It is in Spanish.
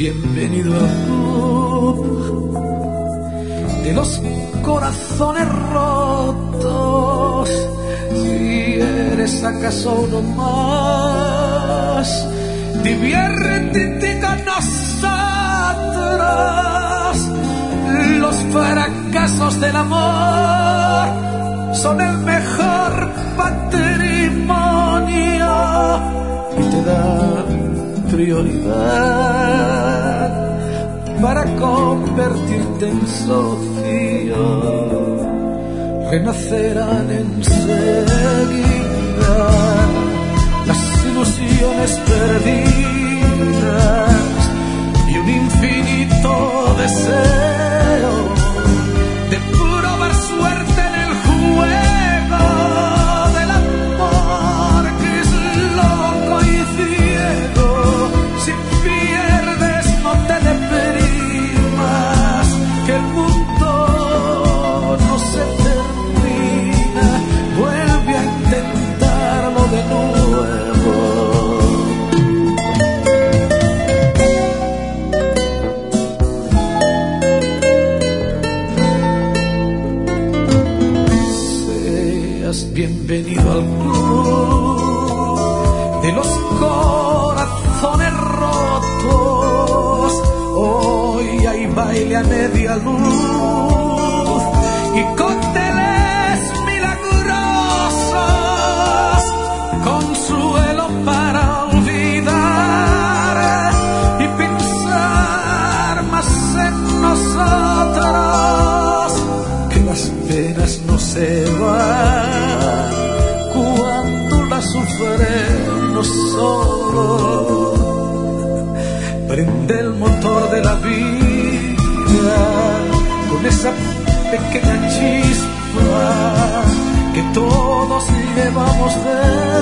bienvenido al club de los corazones rotos. Si eres acaso uno más, diviértete con nosotros. Los fracasos del amor son el mejor patrimonio y te dan prioridad para convertirte en socio. Renacerán enseguida las ilusiones perdidas y un infinito deseo de probar suerte en el juego del amor, que es loco y ciego. Si pierdes no te deprimas, que el mundo no se termina, vuelve a intentarlo de nuevo. Seas bienvenido al club de los corazones rotos. Hoy hay baile a media luz y cócteles milagrosos, consuelo para olvidar y pensar más en nosotros, que las penas no se van cuando las sufremos solos. Prende el motor de la vida con esa pequeña chispa que todos llevamos dentro.